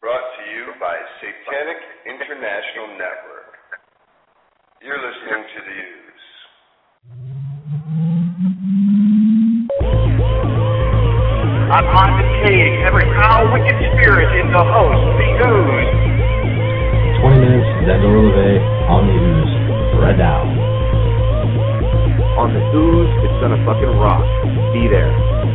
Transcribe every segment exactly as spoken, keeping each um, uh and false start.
Brought to you by Satanic International Network. You're listening to The Ooze. I'm advocating every foul, wicked spirit in the host, The Ooze. twenty minutes, Xander Levay on The Ooze, right now. On The Ooze, it's gonna fucking rock. Be there.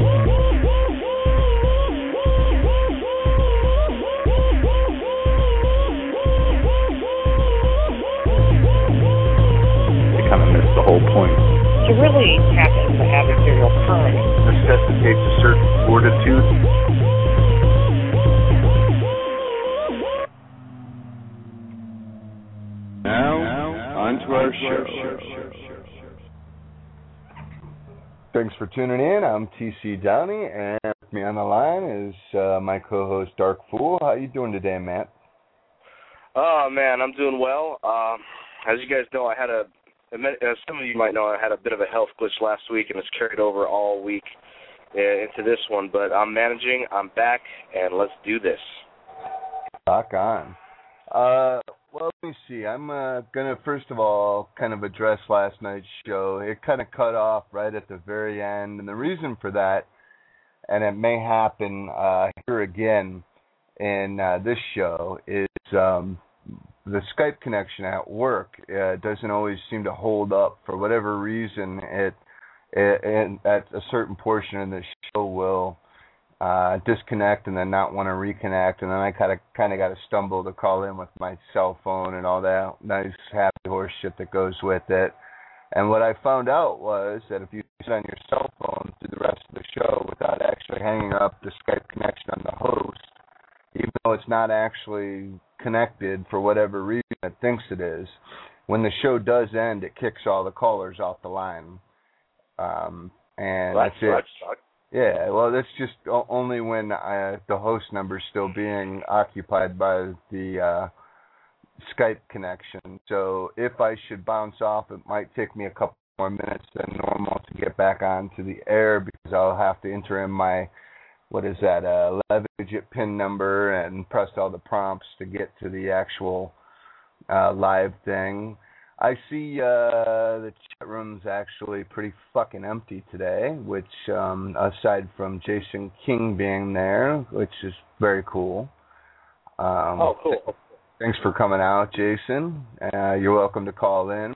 Kind of missed the whole point. To really tap into adversarial time Necessitates a certain fortitude. Now, on to our show. Thanks for tuning in. I'm T C Downey, and with me on the line is uh, my co-host Dark Fool. How you doing today, Matt? Oh, man, I'm doing well. Uh, as you guys know, I had a As some of you might know, I had a bit of a health glitch last week, and it's carried over all week uh, into this one. But I'm managing. I'm back, and let's do this. Rock on. Uh, well, let me see. I'm uh, going to, first of all, kind of address last night's show. It kind of cut off right at the very end, and the reason for that, and it may happen uh, here again in uh, this show, is um, the Skype connection at work uh, doesn't always seem to hold up for whatever reason. It, it, it at a certain portion of the show will uh, disconnect and then not want to reconnect, and then I kind of kind of got to stumble to call in with my cell phone and all that nice happy horse shit that goes with it. And what I found out was that if you sit on your cell phone through the rest of the show without actually hanging up the Skype connection on the host, even though it's not actually connected for whatever reason it thinks it is, when the show does end, it kicks all the callers off the line. Um, and well, that's that it. sucks. Yeah, well, that's just o- only when uh, the host number is still being occupied by the uh, Skype connection. So if I should bounce off, it might take me a couple more minutes than normal to get back onto the air because I'll have to enter in my what is that, uh, eleven-digit PIN number and press all the prompts to get to the actual uh, live thing. I see uh, the chat room's actually pretty fucking empty today, which, um, aside from Jason King being there, which is very cool. Um, oh, cool. Thanks for coming out, Jason. Uh, you're welcome to call in.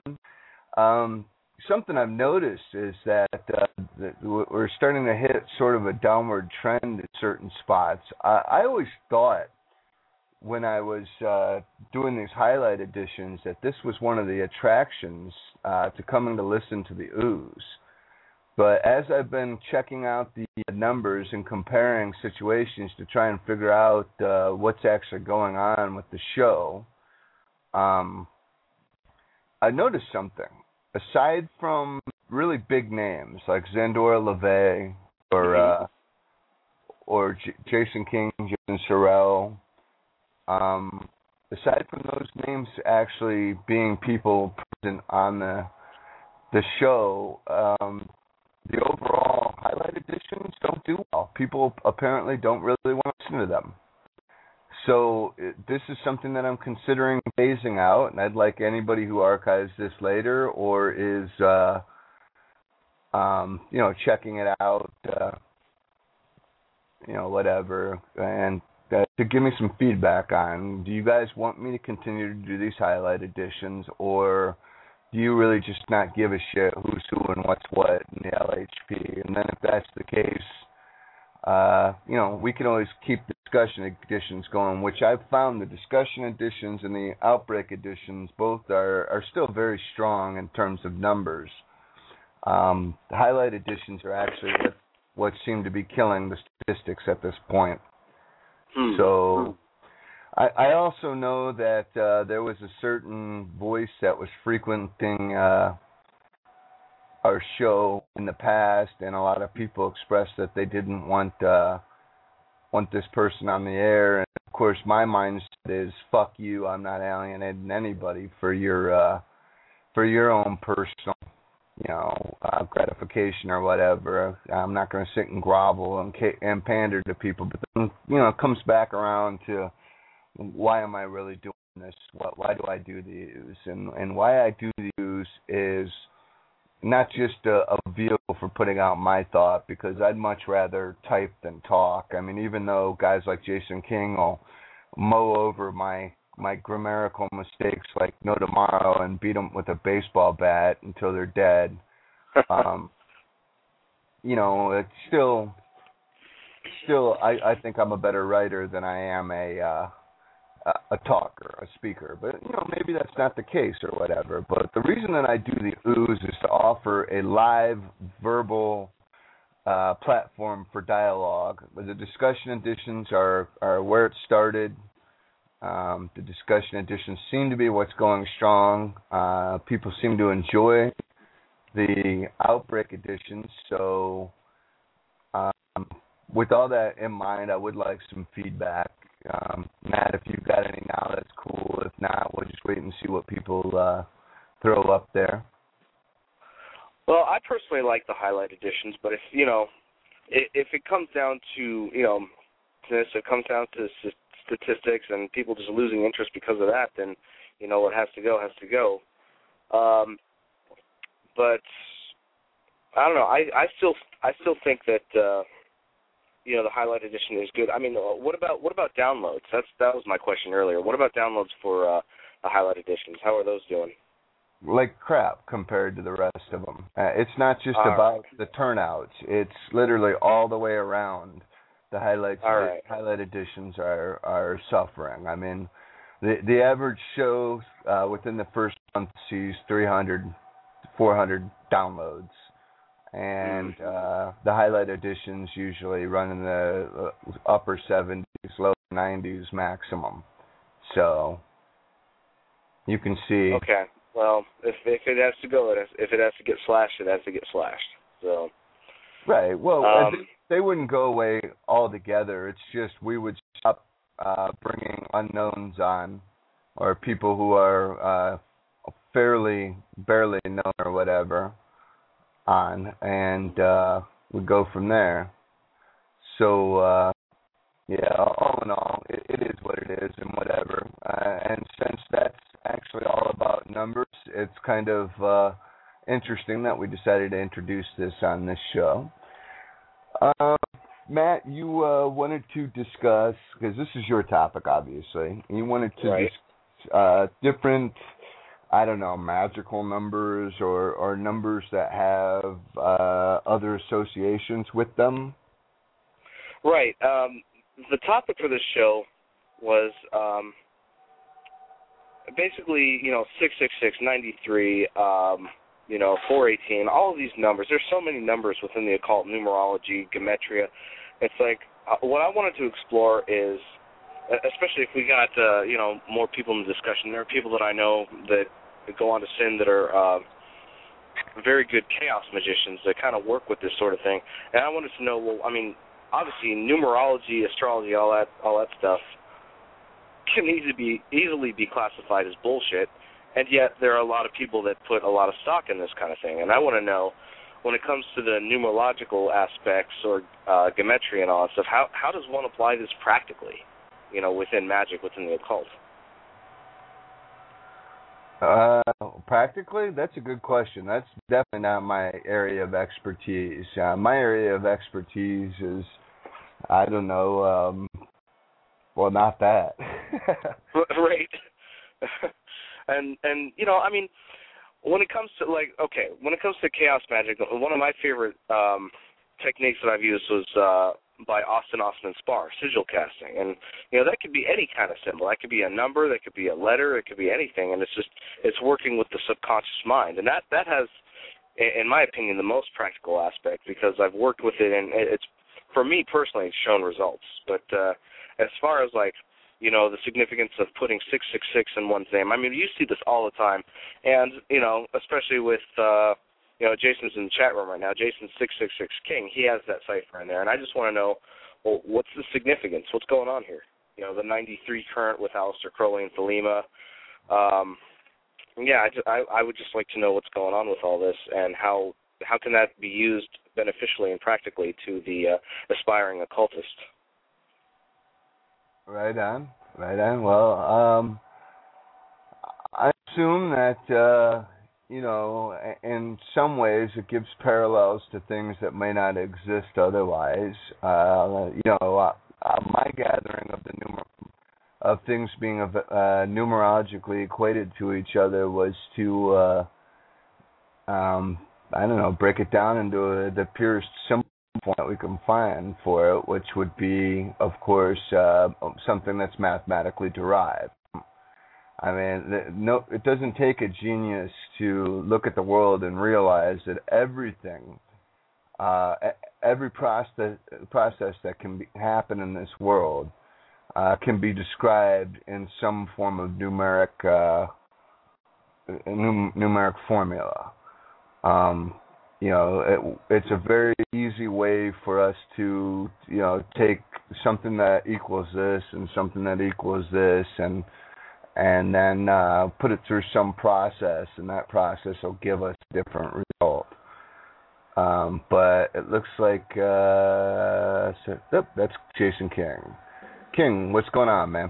Um, Something I've noticed is that, uh, that we're starting to hit sort of a downward trend in certain spots. I, I always thought when I was uh, doing these highlight editions that this was one of the attractions uh, to coming to listen to the Ooze. But as I've been checking out the numbers and comparing situations to try and figure out uh, what's actually going on with the show, um, I noticed something. Aside from really big names like Xandora LeVay or uh, or J- Jason King, Jason Sorrell, um, aside from those names actually being people present on the the show, um, the overall highlight editions don't do well. People apparently don't really want to listen to them. So it, this is something that I'm considering phasing out, and I'd like anybody who archives this later or is, uh, um, you know, checking it out, uh, you know, whatever, and uh, to give me some feedback on, do you guys want me to continue to do these highlight editions, or do you really just not give a shit who's who and what's what in the L H P? And then if that's the case, Uh, you know, we can always keep discussion editions going, which I've found the discussion editions and the outbreak editions both are, are still very strong in terms of numbers. Um, the highlight editions are actually what, what seem to be killing the statistics at this point. Hmm. So I, I also know that uh, there was a certain voice that was frequenting uh, our show in the past, and a lot of people expressed that they didn't want uh, want this person on the air. And of course, my mindset is "fuck you." I'm not alienating anybody for your uh, for your own personal, you know, uh, gratification or whatever. I'm not going to sit and grovel and, and pander to people. But then, you know, it comes back around to why am I really doing this? What, why do I do the ooze? And and why I do the ooze is not just a, a vehicle for putting out my thought, because I'd much rather type than talk. I mean, even though guys like Jason King will mow over my my grammatical mistakes like no tomorrow and beat them with a baseball bat until they're dead, um, you know, it's still, still, I, I think I'm a better writer than I am a uh, a talker, a speaker. But, you know, maybe that's not the case or whatever. But the reason that I do the ooze is to offer a live, verbal uh, platform for dialogue. The discussion editions are, are where it started. Um, the discussion editions seem to be what's going strong. Uh, people seem to enjoy the Outbreak editions. So um, with all that in mind, I would like some feedback. Um, Matt, if you've got any now, that's cool. If not, we'll just wait and see what people uh, throw up there. Well, I personally like the highlight editions, but if, you know, if, if it comes down to, you know, this, it comes down to statistics and people just losing interest because of that, then, you know, what has to go has to go. Um, but I don't know. I, I still I still think that uh, you know, the highlight edition is good. I mean, what about what about downloads? That's that was my question earlier. What about downloads for uh, the highlight editions? How are those doing? Like crap compared to the rest of them. Uh, it's not just all about right. the turnouts. It's literally all the way around. The highlights, all the right. highlight editions are are suffering. I mean, the the average show uh, within the first month sees three hundred, four hundred downloads. And uh, the highlight editions usually run in the upper seventies, low nineties maximum. So you can see. Okay. Well, if if it has to go, it has, if it has to get slashed, it has to get slashed. So. Right. Well, um, they, they wouldn't go away altogether. It's just we would stop uh, bringing unknowns on, or people who are uh, fairly barely known or whatever, on, and uh, we go from there. So, uh, yeah, all in all, it, it is what it is and whatever. Uh, and since that's actually all about numbers, it's kind of uh, interesting that we decided to introduce this on this show. Uh, Matt, you uh, wanted to discuss, because this is your topic, obviously, you wanted to right. discuss uh, different, I don't know, magical numbers or, or numbers that have uh, other associations with them. Right. Um, the topic for this show was um, basically, you know, six six six, ninety-three, um, you know, four eighteen, all of these numbers. There's so many numbers within the occult, numerology, gematria. It's like uh, what I wanted to explore is, especially if we got, uh, you know, more people in the discussion, there are people that I know that go on to sin that are uh, very good chaos magicians that kind of work with this sort of thing. And I wanted to know, well, I mean, obviously numerology, astrology, all that all that stuff can easily be easily be classified as bullshit, and yet there are a lot of people that put a lot of stock in this kind of thing. And I want to know, when it comes to the numerological aspects or uh, gematria and all that stuff, how how does one apply this practically, you know, within magic, within the occult? Uh, practically, that's a good question. That's definitely not my area of expertise. Uh, my area of expertise is, I don't know, um, well, not that. Right. and, and, you know, I mean, when it comes to, like, okay, when it comes to chaos magic, one of my favorite um, techniques that I've used was uh, by Austin Austin and Spar, sigil casting. And, you know, that could be any kind of symbol. That could be a number, that could be a letter, it could be anything. And it's just, it's working with the subconscious mind. And that, that has, in my opinion, the most practical aspect, because I've worked with it, and it's, for me personally, it's shown results. But uh, as far as, like, you know, the significance of putting six six six in one's name, I mean, you see this all the time. And, you know, especially with, uh, you know, Jason's in the chat room right now. Jason's six six six King. He has that cipher in there. And I just want to know, well, what's the significance? What's going on here? You know, the ninety-three current with Aleister Crowley and Thelema. Um, yeah, I, just, I, I would just like to know what's going on with all this, and how how can that be used beneficially and practically to the uh, aspiring occultist. Right on. Right on. Well, um, I assume that uh, you know, in some ways, it gives parallels to things that may not exist otherwise. Uh, you know, uh, uh, my gathering of the numer- of things being uh, numerologically equated to each other was to, uh, um, I don't know, break it down into a, the purest symbol point that we can find for it, which would be, of course, uh, something that's mathematically derived. I mean, no, it doesn't take a genius to look at the world and realize that everything, uh, every process process that can be, happen in this world uh, can be described in some form of numeric uh, num- numeric formula. Um, you know, it, it's a very easy way for us to, you know, take something that equals this and something that equals this and and then uh, put it through some process, and that process will give us a different result. Um, but it looks like uh, so, oh, that's Jason King. King, what's going on, man?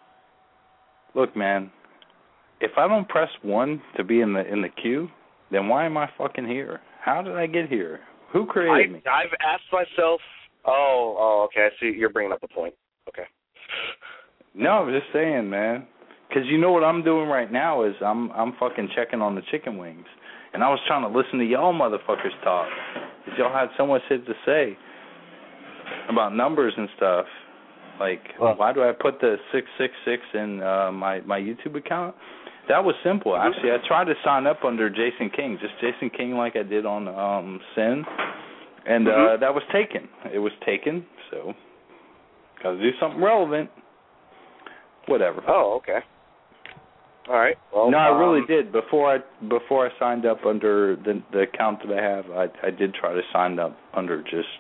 Look, man, if I don't press one to be in the in the queue, then why am I fucking here? How did I get here? Who created I, me? I've asked myself. Oh, oh, okay. I see. You're bringing up a point. Okay. No, I'm just saying, man. Because you know what I'm doing right now is I'm I'm fucking checking on the chicken wings. And I was trying to listen to y'all motherfuckers talk. Because y'all had so much shit to say about numbers and stuff. Like, well, why do I put the six six six in uh, my, my YouTube account? That was simple. Actually, I tried to sign up under Jason King, just Jason King like I did on um, Sin. And uh, mm-hmm. that was taken. It was taken, so got to do something relevant. Whatever. Oh, okay. All right. Well, no, I really um, did. Before I before I signed up under the the account that I have, I I did try to sign up under just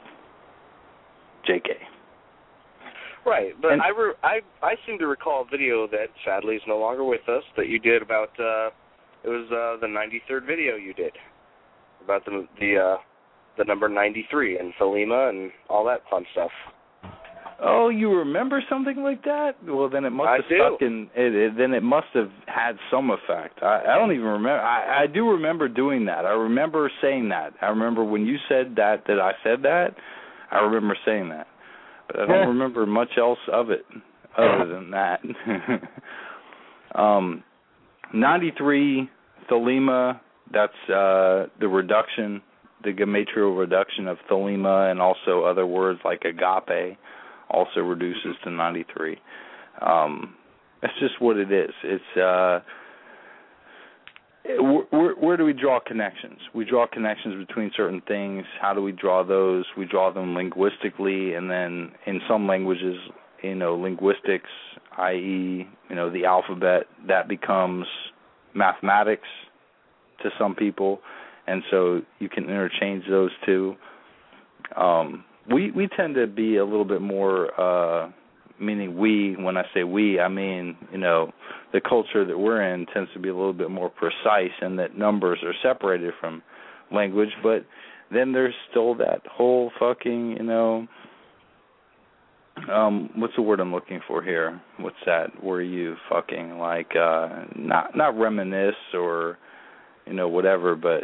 J K. Right, but and, I, re- I I seem to recall a video that sadly is no longer with us that you did about uh, it was uh, the ninety-third video you did about the the uh, the number ninety-three and Thelema and all that fun stuff. Oh, you remember something like that? Well, then it must I have do. stuck in. It, it, then it must have had some effect. I, I don't even remember. I, I do remember doing that. I remember saying that. I remember when you said that that I said that. I remember saying that, but I don't remember much else of it other than that. um, ninety-three Thelema. That's uh, the reduction, the gematria reduction of Thelema, and also other words like agape. Also reduces to ninety-three. Um, that's just what it is. It's uh, where, where do we draw connections? We draw connections between certain things. How do we draw those? We draw them linguistically, and then in some languages, you know, linguistics, that is, you know, the alphabet, that becomes mathematics to some people, and so you can interchange those two. Um, We we tend to be a little bit more, uh, meaning we, when I say we, I mean, you know, the culture that we're in tends to be a little bit more precise in that numbers are separated from language, but then there's still that whole fucking, you know, um, what's the word I'm looking for here? What's that? Where you fucking, like, uh, not, not reminisce or, you know, whatever, but,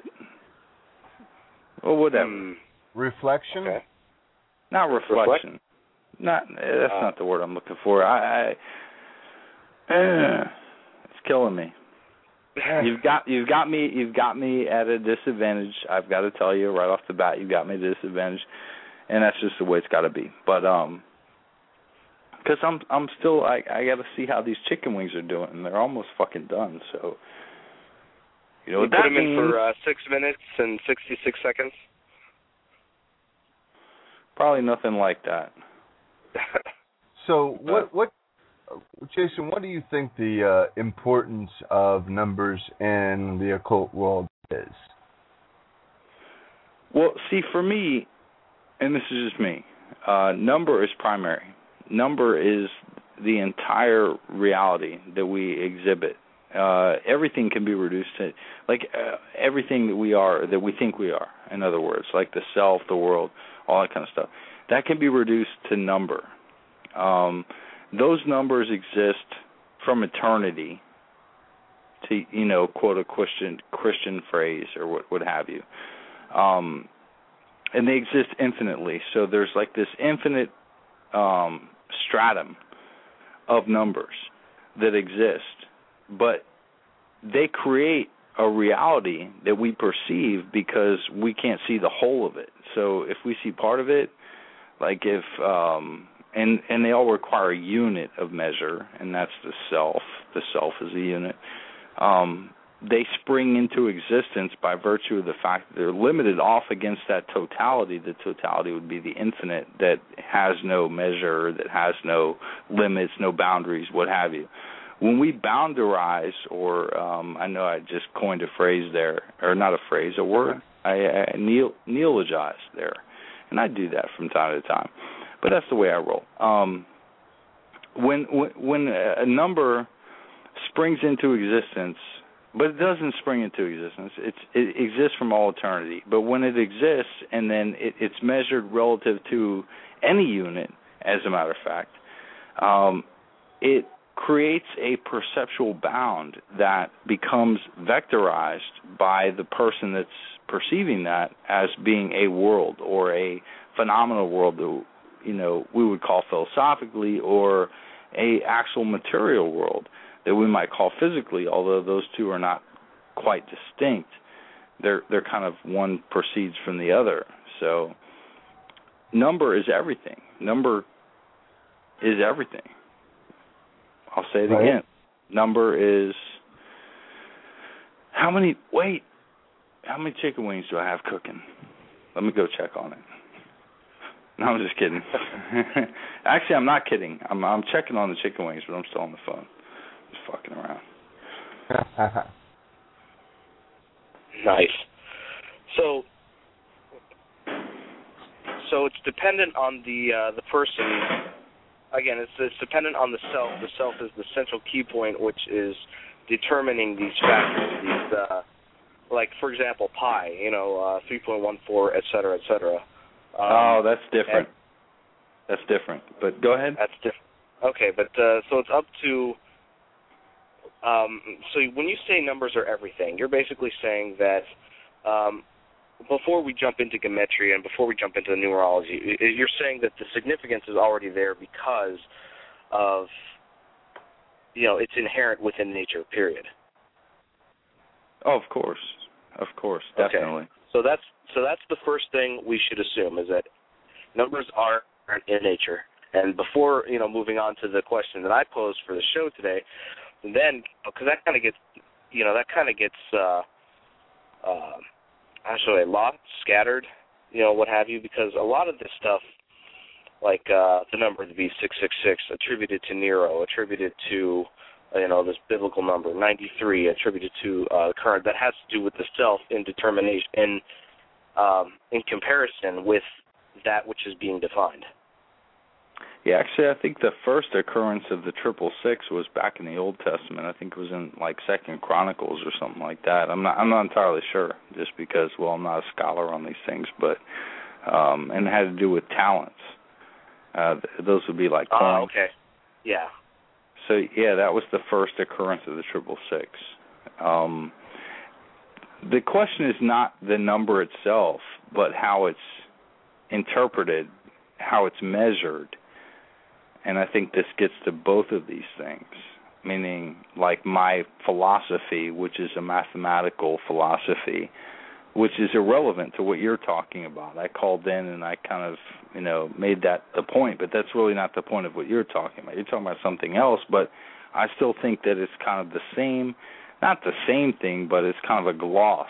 or whatever. Mm. Reflection? Okay. Not reflection. Reflect? Not that's uh, not the word I'm looking for. I, I uh, it's killing me. You've got you've got me you've got me at a disadvantage. I've got to tell you right off the bat, you've got me at a disadvantage, and that's just the way it's got to be. But um, because I'm I'm still I I got to see how these chicken wings are doing, and they're almost fucking done. So you know you what put that them means? in for uh, six minutes and sixty-six seconds. Probably nothing like that. So what, what, Jason? What do you think the uh, importance of numbers in the occult world is? Well, see, for me, and this is just me, uh, number is primary. Number is the entire reality that we exhibit. Uh, everything can be reduced to, like, uh, everything that we are, that we think we are, in other words, like the self, the world, all that kind of stuff. That can be reduced to number. Um, those numbers exist from eternity, to, you know, quote a Christian Christian phrase or what, what have you. Um, and they exist infinitely. So there's like this infinite um, stratum of numbers that exist, but they create a reality that we perceive because we can't see the whole of it. So if we see part of it, like if um, and and they all require a unit of measure, and that's the self. The self is a unit. Um, they spring into existence by virtue of the fact that they're limited off against that totality. The totality would be the infinite that has no measure, that has no limits, no boundaries, what have you. When we boundarize, or um, I know I just coined a phrase there, or not a phrase, a word, I, I neol, neologize there, and I do that from time to time, but that's the way I roll. Um, when, when when a number springs into existence, but it doesn't spring into existence, it's, it exists from all eternity, but when it exists and then it, it's measured relative to any unit, as a matter of fact, um, it creates a perceptual bound that becomes vectorized by the person that's perceiving that as being a world or a phenomenal world that, you know, we would call philosophically, or a actual material world that we might call physically, although those two are not quite distinct. They're they're kind of one proceeds from the other. So number is everything. Number is everything. I'll say it right. again. Number is how many, wait, how many chicken wings do I have cooking? Let me go check on it. No, I'm just kidding. Actually, I'm not kidding. I'm I'm checking on the chicken wings, but I'm still on the phone. Just fucking around. Nice. So, so it's dependent on the uh, the person. Again, it's, it's dependent on the self. The self is the central key point, which is determining these factors. These, uh, like for example, pi. You know, uh, three point one four, et cetera, et cetera. Um, oh, that's different. That's different. But go ahead. That's different. Okay, but uh, so it's up to. Um, so when you say numbers are everything, you're basically saying that um, before we jump into gematria and before we jump into the numerology, you're saying that the significance is already there because of, you know, it's inherent within nature, period. Oh, of course. Of course, definitely. Okay. So that's so that's the first thing we should assume, is that numbers are in nature. And before, you know, moving on to the question that I posed for the show today, then, because that kind of gets, you know, that kind of gets, uh, uh, actually, lost, scattered, you know, what have you, because a lot of this stuff, like uh, the number to be six six six, attributed to Nero, attributed to, you know, this biblical number, ninety-three, attributed to uh, current, that has to do with the self in determination, in, um, in comparison with that which is being defined. Yeah, actually, I think the first occurrence of the triple six was back in the Old Testament. I think it was in like Second Chronicles or something like that. I'm not, I'm not entirely sure, just because, well, I'm not a scholar on these things, but um, and it had to do with talents. Uh, those would be like coins. Oh, okay. Yeah. So yeah, that was the first occurrence of the triple six. Um, the question is not the number itself, but how it's interpreted, how it's measured. And I think this gets to both of these things, meaning like my philosophy, which is a mathematical philosophy, which is irrelevant to what you're talking about. I called in and I kind of, you know, made that the point, but that's really not the point of what you're talking about. You're talking about something else, but I still think that it's kind of the same, not the same thing, but it's kind of a gloss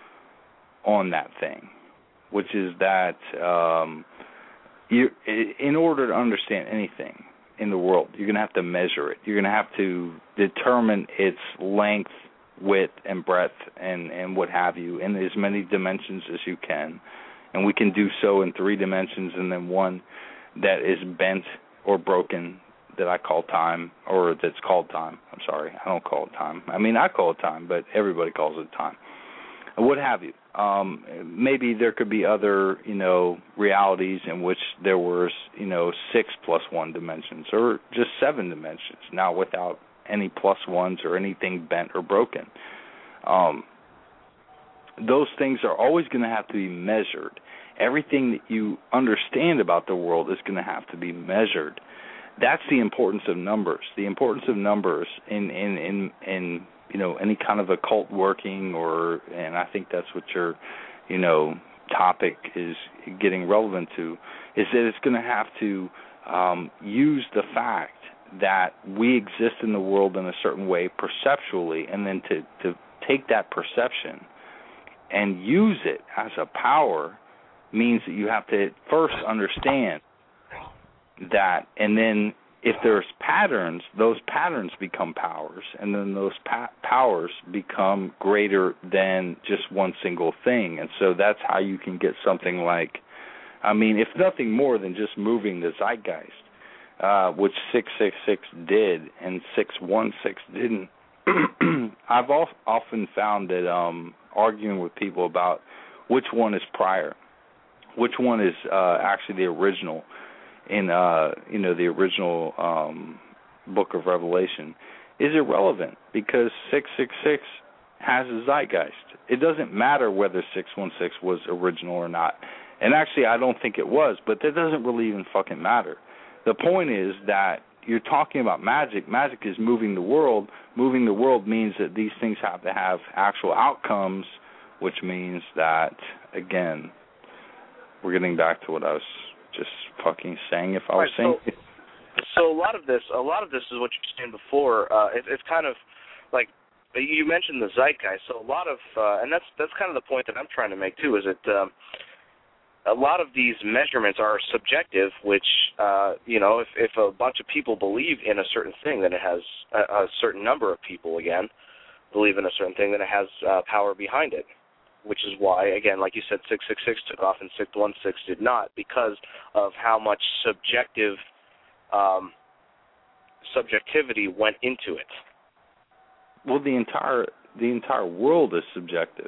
on that thing, which is that um, you, in order to understand anything in the world, you're going to have to measure it. You're going to have to determine its length, width, and breadth, and, and what have you, in as many dimensions as you can. And we can do so in three dimensions, and then one that is bent or broken that I call time, or that's called time. I'm sorry, I don't call it time. I mean, I call it time, but everybody calls it time. what have you. Um, maybe there could be other, you know, realities in which there was, you know, six plus one dimensions or just seven dimensions, now without any plus ones or anything bent or broken. Um, those things are always going to have to be measured. Everything that you understand about the world is going to have to be measured. That's the importance of numbers. The importance of numbers in, in, in, in you know, any kind of occult working, or, and I think that's what your, you know, topic is getting relevant to, is that it's going to have to um, use the fact that we exist in the world in a certain way perceptually, and then to, to take that perception and use it as a power means that you have to first understand that, and then if there's patterns, those patterns become powers, and then those pa- powers become greater than just one single thing. And so that's how you can get something like, I mean, if nothing more than just moving the zeitgeist, uh, which six six six did and six one six didn't. I've al- often found that um, arguing with people about which one is prior, which one is uh, actually the original, in uh, you know, the original um, Book of Revelation, is irrelevant, because six six six has a zeitgeist. It doesn't matter whether six one six was original or not. And actually, I don't think it was, but that doesn't really even fucking matter. The point is that you're talking about magic. Magic is moving the world. Moving the world means that these things have to have actual outcomes, which means that, again, we're getting back to what I was just fucking saying. If I was right, saying, so, so a lot of this, a lot of this is what you were saying before. Uh, it, it's kind of like you mentioned the zeitgeist. So a lot of, uh, and that's that's kind of the point that I'm trying to make too. Is that um, a lot of these measurements are subjective, which uh, you know, if if a bunch of people believe in a certain thing, then it has a, a certain number of people again believe in a certain thing, then it has uh, power behind it. Which is why, again, like you said, six six six took off and six one six did not, because of how much subjective um, subjectivity went into it. Well, the entire the entire world is subjective,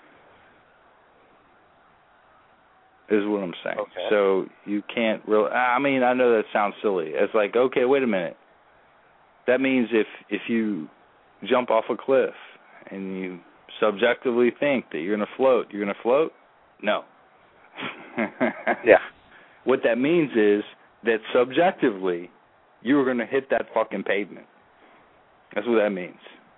is what I'm saying. Okay. So you can't really. I mean, I know that sounds silly. It's like, okay, wait a minute. That means if if you jump off a cliff and you subjectively think that you're going to float, you're going to float? No. Yeah. What that means is that subjectively you were going to hit that fucking pavement. That's what that means.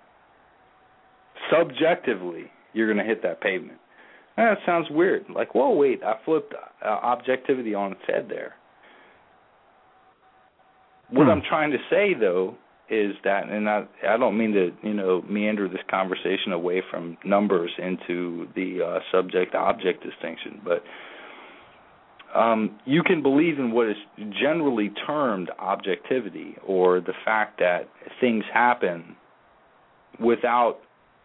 Subjectively you're going to hit that pavement. That sounds weird. Like, whoa, wait, I flipped uh, objectivity on its head there. What hmm. I'm trying to say, though, is that, and I, I don't mean to, you know, meander this conversation away from numbers into the uh, subject-object distinction, but um, you can believe in what is generally termed objectivity, or the fact that things happen without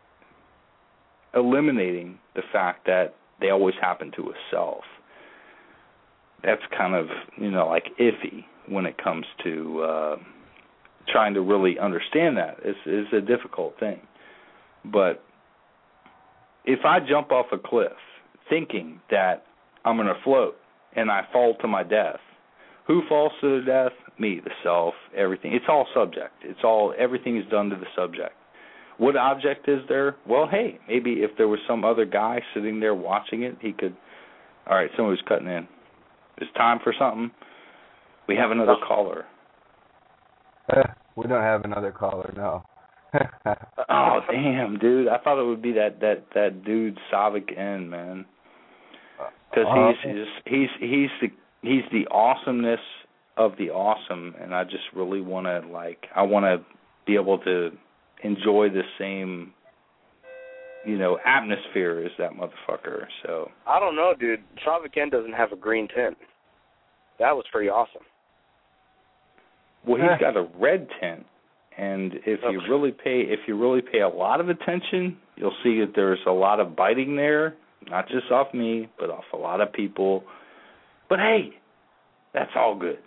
eliminating the fact that they always happen to a self. That's kind of, you know, like iffy when it comes to Uh, trying to really understand that is is a difficult thing. But if I jump off a cliff thinking that I'm going to float and I fall to my death, who falls to their death? Me, the self, everything. It's all subject. It's all, everything is done to the subject. What object is there? Well, hey, maybe if there was some other guy sitting there watching it, he could, all right, somebody's cutting in. It's time for something. We have another caller. Uh, we don't have another caller, no. Oh, damn, dude. I thought it would be that, that, that dude, Savik N, man. Because uh, he's, he's, he's, he's, the, he's the awesomeness of the awesome, and I just really want to, like, I want to be able to enjoy the same, you know, atmosphere as that motherfucker, so. I don't know, dude. Savik N doesn't have a green tint. That was pretty awesome. Well, he's got a red tint, and if you really pay, if you really pay a lot of attention, you'll see that there's a lot of biting there, not just off me, but off a lot of people. But hey, that's all good.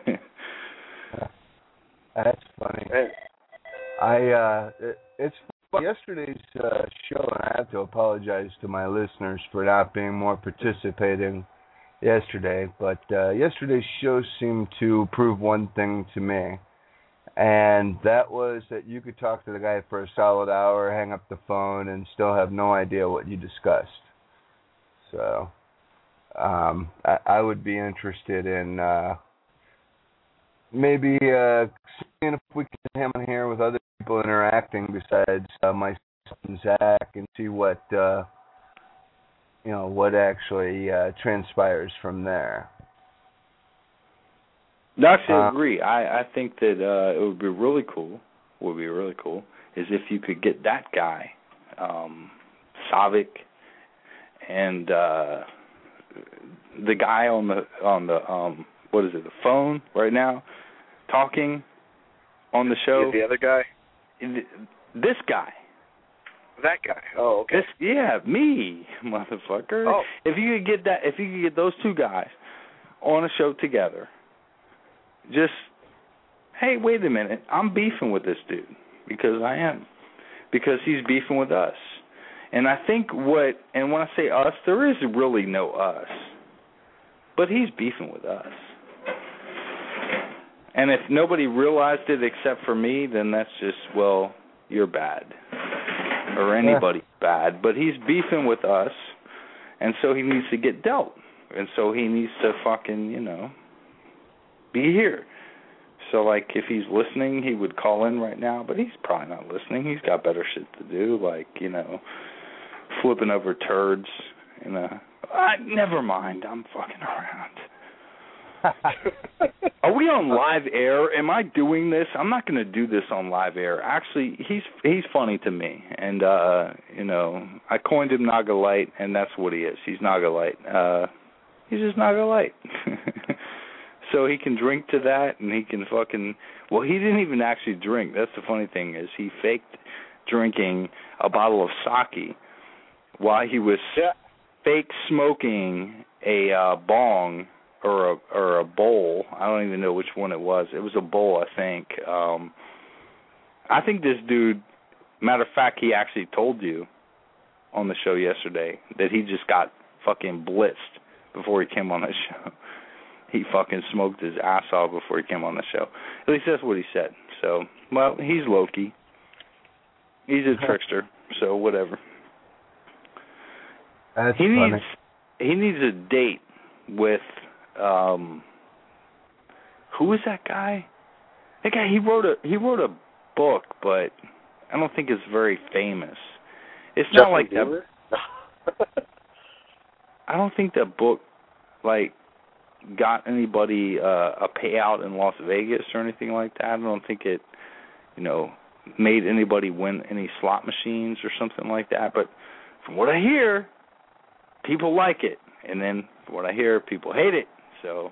That's funny. I uh, it, it's yesterday's uh, show, and I have to apologize to my listeners for not being more participating yesterday, but uh, yesterday's show seemed to prove one thing to me, and that was that you could talk to the guy for a solid hour, hang up the phone, and still have no idea what you discussed. So um, I, I would be interested in uh, maybe uh, seeing if we can get him on here with other people interacting besides uh, myself and Zach, and see what uh, you know what actually uh, transpires from there. No, actually, I Uh, agree. I, I think that uh, it would be really cool. Would be really cool is if you could get that guy, um, Savik, and uh, the guy on the on the um, what is it, the phone right now, talking on the show. The other guy? This guy. That guy. Oh, okay. This, yeah, me, motherfucker. Oh. If you could get that, if you could get those two guys on a show together, just, hey, wait a minute, I'm beefing with this dude, because I am, because he's beefing with us. And I think what, and when I say us, there is really no us, but he's beefing with us. And if nobody realized it except for me, then that's just, well, you're bad. Or anybody's yeah. bad. But he's beefing with us, and so he needs to get dealt. And so he needs to fucking, you know, be here. So, like, if he's listening, he would call in right now, but he's probably not listening. He's got better shit to do, like, you know, flipping over turds. You know. Uh, never mind, I'm fucking around. Are we on live air? Am I doing this? I'm not going to do this on live air. Actually, he's he's funny to me, and uh, you know, I coined him Naga Light, and that's what he is. He's Naga Light. Uh, he's just Naga Light. So he can drink to that, and he can fucking. Well, he didn't even actually drink. That's the funny thing is he faked drinking a bottle of sake while he was yeah. fake smoking a uh, bong. Or a or a bowl. I don't even know which one it was. It was a bowl, I think. Um, I think this dude, matter of fact, he actually told you on the show yesterday that he just got fucking blitzed before he came on the show. He fucking smoked his ass off before he came on the show. At least that's what he said. So, well, he's Loki. He's a trickster. So whatever. That's he funny. needs he needs a date with. Um, who is that guy? That guy. He wrote a he wrote a book, but I don't think it's very famous. It's Justin not like Bieber? that. I don't think that book like got anybody uh, a payout in Las Vegas or anything like that. I don't think it, you know, made anybody win any slot machines or something like that. But from what I hear, people like it, and then from what I hear, people hate it. So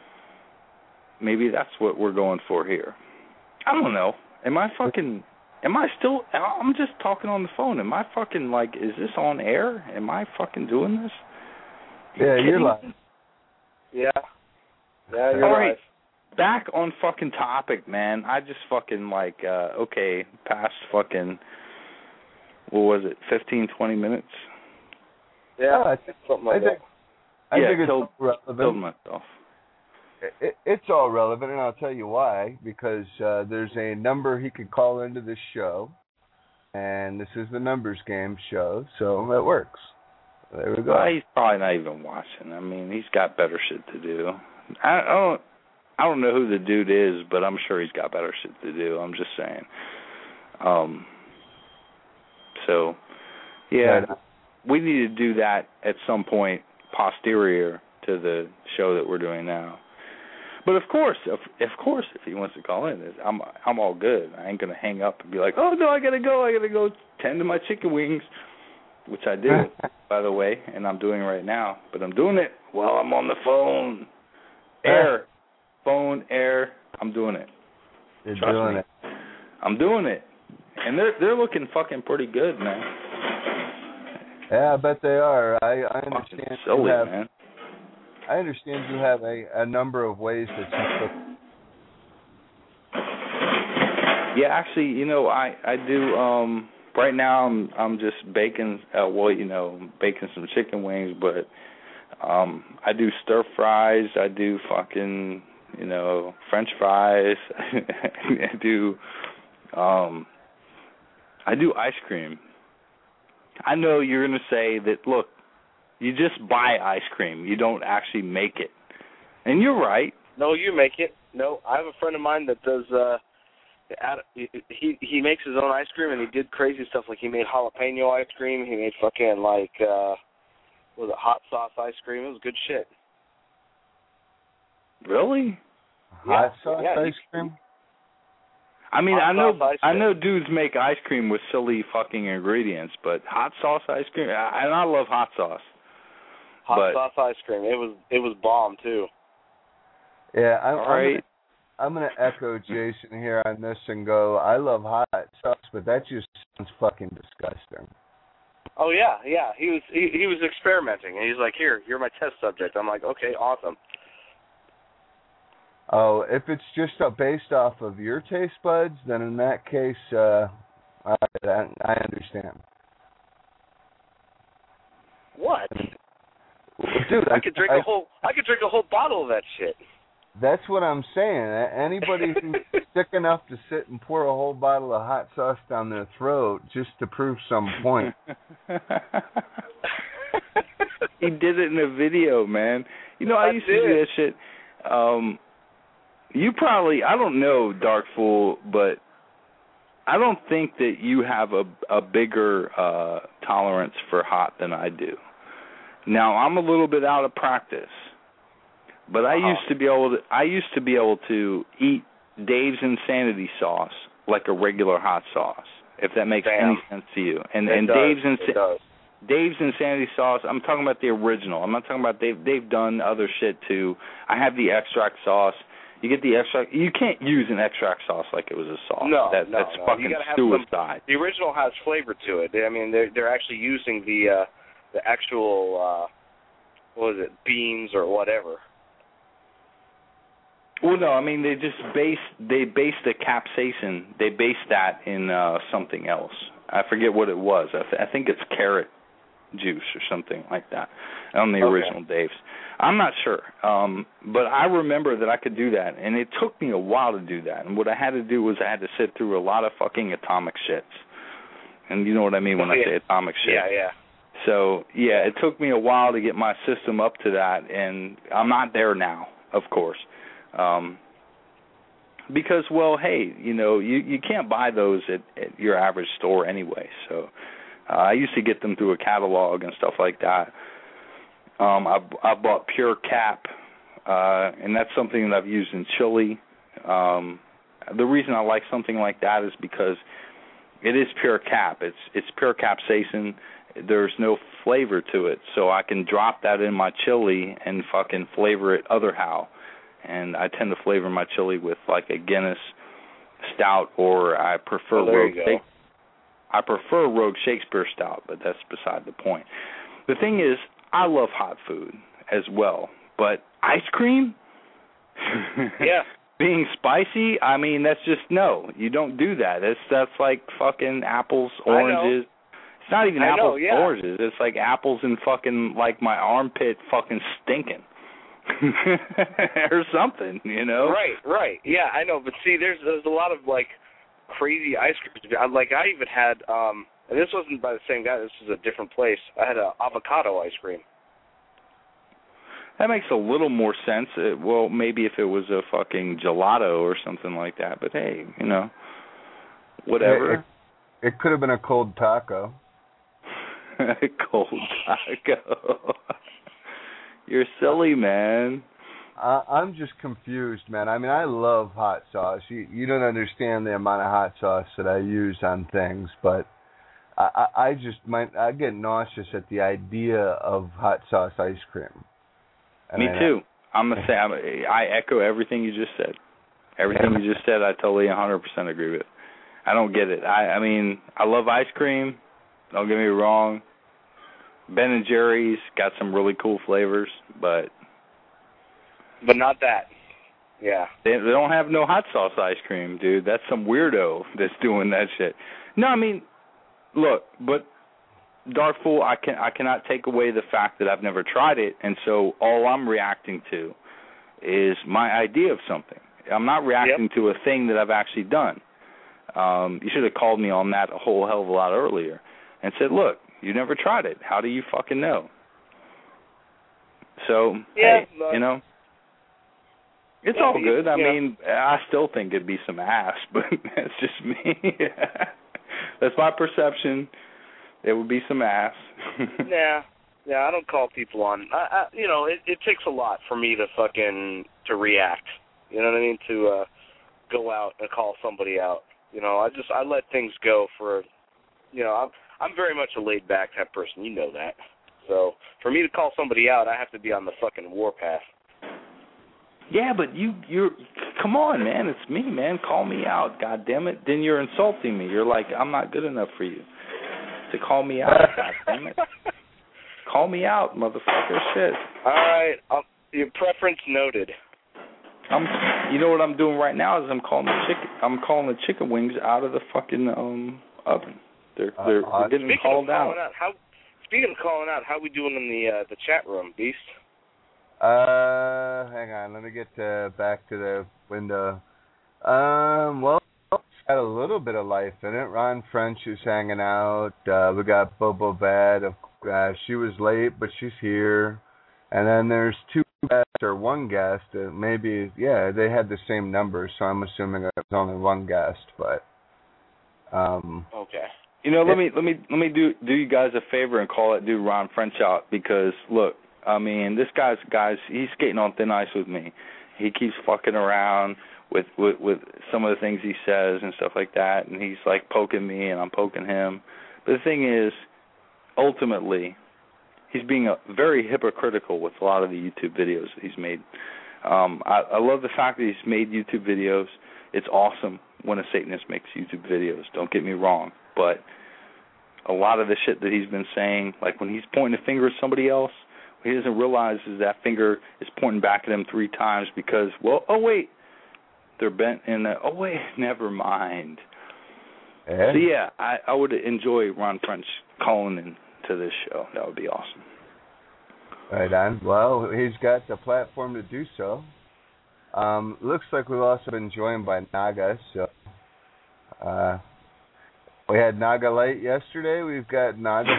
maybe that's what we're going for here. I don't know. Am I fucking, am I still, I'm just talking on the phone. Am I fucking like, is this on air? Am I fucking doing this? Yeah, you're live. Yeah. Yeah, you're All live. right. Back on fucking topic, man. I just fucking like, uh, okay, past fucking, what was it, fifteen, twenty minutes? Yeah, I think, something like I think, that. I yeah, think it's killed, relevant. killed myself. It, it's all relevant, and I'll tell you why. Because uh, there's a number he could call into this show, and this is the numbers game show, so it works. There we go. Well, he's probably not even watching. I mean, he's got better shit to do. I, I don't, I don't know who the dude is, but I'm sure he's got better shit to do. I'm just saying. Um. So, yeah, yeah. we need to do that at some point posterior to the show that we're doing now. But of course, of, of course, if he wants to call in, I'm I'm all good. I ain't gonna hang up and be like, oh no, I gotta go, I gotta go tend to my chicken wings, which I do, by the way, and I'm doing right now. But I'm doing it while I'm on the phone, air, phone, air. I'm doing it. You're Trust doing me. it. I'm doing it, and they're they're looking fucking pretty good, man. Yeah, I bet they are. I, I understand. Fucking silly, you have, man. I understand you have a, a number of ways that you cook. Yeah, actually, you know, I I do um, right now I'm I'm just baking. Uh, well, you know, baking some chicken wings, but um, I do stir fries. I do fucking, you know, French fries. I do, um, I do ice cream. I know you're gonna say that. Look, you just buy ice cream. You don't actually make it, and you're right. No, you make it. No, I have a friend of mine that does. Uh, he he makes his own ice cream, and he did crazy stuff. Like he made jalapeno ice cream. He made fucking like uh, what was it, hot sauce ice cream. It was good shit. Really? Hot yeah, sauce yeah, ice cream? I mean, hot I know sauce ice I cream. know dudes make ice cream with silly fucking ingredients, but hot sauce ice cream, I, and I love hot sauce. Hot but, sauce ice cream. It was it was bomb too. Yeah, I'm, all I'm right. gonna, I'm gonna echo Jason here on this and go, I love hot sauce, but that just sounds fucking disgusting. Oh yeah, yeah. He was he, he was experimenting, and he's like, "Here, you're my test subject." I'm like, "Okay, awesome." Oh, if it's just uh, based off of your taste buds, then in that case, uh, I, I understand. What? Dude, I could drink I, a whole I could drink a whole bottle of that shit. That's what I'm saying. Anybody who's sick enough to sit and pour a whole bottle of hot sauce down their throat just to prove some point. He did it in a video, man. You know, I, I used did. to do that shit. Um, you probably, I don't know, Dark Fool, but I don't think that you have a, a bigger uh, tolerance for hot than I do. Now, I'm a little bit out of practice. But I Uh-huh. used to be able to. I used to be able to eat Dave's Insanity sauce like a regular hot sauce, if that makes Damn. any sense to you. And It and does. Dave's It Insa- does. Dave's Insanity sauce. I'm talking about the original. I'm not talking about they've they've done other shit too. I have the extract sauce. You get the extract. You can't use an extract sauce like it was a sauce. No, that, no, that's no. fucking You gotta have some- suicide. The original has flavor to it. I mean, they're they're actually using the uh, the actual uh, what was it, beans or whatever. Well, no, I mean they just base they base the capsaicin. They base that in uh, something else. I forget what it was. I, th- I think it's carrot juice or something like that on the Okay. original Dave's. I'm not sure, um, but I remember that I could do that, and it took me a while to do that. And what I had to do was I had to sit through a lot of fucking atomic shits. And you know what I mean when Oh, I yeah. say atomic shit. Yeah, yeah. So, yeah, it took me a while to get my system up to that, and I'm not there now, of course. Um, because, well, hey, you know, you, you can't buy those at, at your average store anyway. So uh, I used to get them through a catalog and stuff like that. Um, I, I bought Pure Cap, uh, and that's something that I've used in chili. Um, the reason I like something like that is because it is pure cap. It's it's pure capsaicin. There's no flavor to it, so I can drop that in my chili and fucking flavor it other how. And I tend to flavor my chili with like a Guinness Stout, or I prefer Oh, there Rogue. you go. I prefer Rogue Shakespeare Stout, but that's beside the point. The thing is, I love hot food as well, but ice cream, Yeah. being spicy, I mean, that's just no. You don't do that. That's that's like fucking apples, I know. oranges. It's not even I apples, know, yeah. oranges. It's like apples and fucking like my armpit fucking stinking. Or something, you know? Right, right. Yeah, I know. But see, there's there's a lot of like crazy ice creams. I- Like I even had, um, and this wasn't by the same guy. This was a different place. I had an avocado ice cream. That makes a little more sense. Uh, well, maybe if it was a fucking gelato or something like that. But hey, you know, whatever. It, it, it could have been a cold taco. Cold taco. You're silly, man. I, I'm just confused, man. I mean, I love hot sauce. You, you don't understand the amount of hot sauce that I use on things, but I, I, I just might I get nauseous at the idea of hot sauce ice cream. I Me mean, too. I'm gonna say I'm, I echo everything you just said. Everything you just said, I totally one hundred percent agree with. I don't get it. I, I mean, I love ice cream. Don't get me wrong. Ben and Jerry's got some really cool flavors, but But not that. Yeah. they, they don't have no hot sauce ice cream, dude. That's some weirdo that's doing that shit. No, I mean, look, but Darkful, I can I cannot take away the fact that I've never tried it, and so all I'm reacting to is my idea of something. I'm not reacting yep. to a thing that I've actually done. Um, you should have called me on that a whole hell of a lot earlier and said, look, you never tried it. How do you fucking know? So, yeah, hey, no. you know, it's yeah, all good. I yeah. mean, I still think it'd be some ass, but that's just me. That's my perception. It would be some ass. yeah, yeah. I don't call people on. I, I you know, it, it takes a lot for me to fucking to react. You know what I mean? To uh, go out and call somebody out. You know, I just I let things go for. You know, I'm I'm very much a laid back type person. You know that. So for me to call somebody out, I have to be on the fucking warpath. Yeah, but you you're come on, man. It's me, man. Call me out. God damn it. Then you're insulting me. You're like, I'm not good enough for you to call me out. God damn it. Call me out, motherfucker. Shit. All right. I'll, your preference noted. I'm. You know what I'm doing right now is I'm calling the chicken. I'm calling the chicken wings out of the fucking um oven. They're they're, uh, they're getting called out. out. How speaking of calling out, how we doing in the uh, the chat room, Beast? Uh, hang on. Let me get uh, back to the window. Um, well, it's got a little bit of life in it. Ron French is hanging out. Uh, we got Bobo Bad. Uh, she was late, but she's here. And then there's two guests or one guest. Uh, maybe, yeah, they had the same number, so I'm assuming it was only one guest. But um, okay. You know, let me let me let me do do you guys a favor and call that dude Ron French out because look. I mean, this guy's guys. He's skating on thin ice with me. He keeps fucking around with, with with some of the things he says and stuff like that, and he's like poking me, and I'm poking him. But the thing is, ultimately, he's being a, very hypocritical with a lot of the YouTube videos that he's made. Um, I, I love the fact that he's made YouTube videos. It's awesome when a Satanist makes YouTube videos. Don't get me wrong, but a lot of the shit that he's been saying, like when he's pointing a finger at somebody else. He doesn't realize is that finger is pointing back at him three times because, well, oh, wait, they're bent in the, oh, wait, never mind. Yeah. So, yeah, I, I would enjoy Ron French calling in to this show. That would be awesome. Right on. Well, he's got the platform to do so. Um, looks like we've also been joined by Naga. So uh, we had Naga Light yesterday. We've got Naga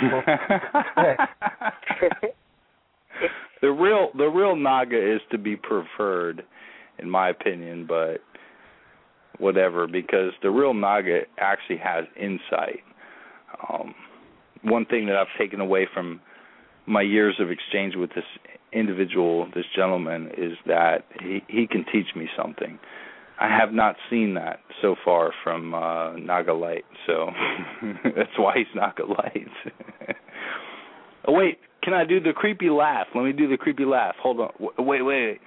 full. The real the real Naga is to be preferred, in my opinion, but whatever, because the real Naga actually has insight. Um, one thing that I've taken away from my years of exchange with this individual, this gentleman, is that he, he can teach me something. I have not seen that so far from uh, Naga Light, so that's why he's Naga Light. Oh, wait. Can I do the creepy laugh? Let me do the creepy laugh. Hold on. Wait, wait.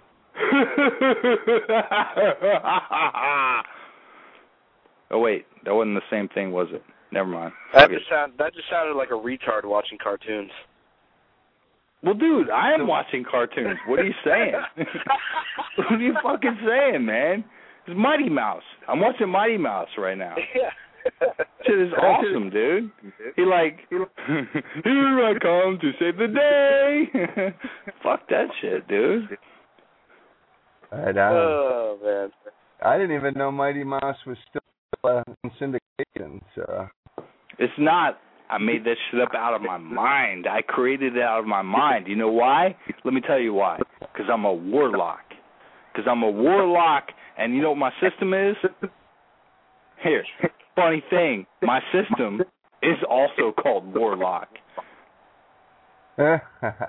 Oh, wait. That wasn't the same thing, was it? Never mind. That just, sound, that just sounded like a retard watching cartoons. Well, dude, I am watching cartoons. What are you saying? What are you fucking saying, man? It's Mighty Mouse. I'm watching Mighty Mouse right now. Yeah. Shit is awesome, dude. He like, here I come to save the day. Fuck that shit, dude. Right on. Oh, man. I didn't even know Mighty Mouse was still uh, in syndication. So. It's not. I made that shit up out of my mind. I created it out of my mind. You know why? Let me tell you why. Because I'm a warlock. Because I'm a warlock, and you know what my system is? Here. Funny thing, my system is also called Warlock. That's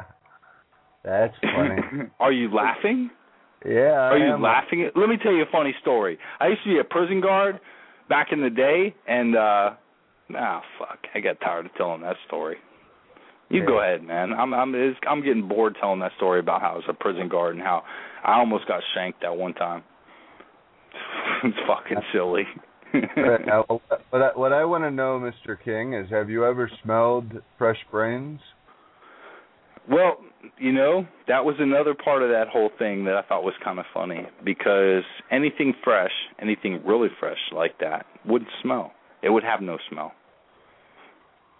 funny. Are you laughing? Yeah, I Are you am. laughing? Let me tell you a funny story. I used to be a prison guard back in the day, and, uh, ah, fuck, I got tired of telling that story. You yeah. go ahead, man. I'm I'm I'm getting bored telling that story about how I was a prison guard and how I almost got shanked that one time. It's fucking silly. Right, now, what I, what I want to know, Mister King, is have you ever smelled fresh brains? Well, you know, that was another part of that whole thing that I thought was kind of funny because anything fresh, anything really fresh like that wouldn't smell. It would have no smell.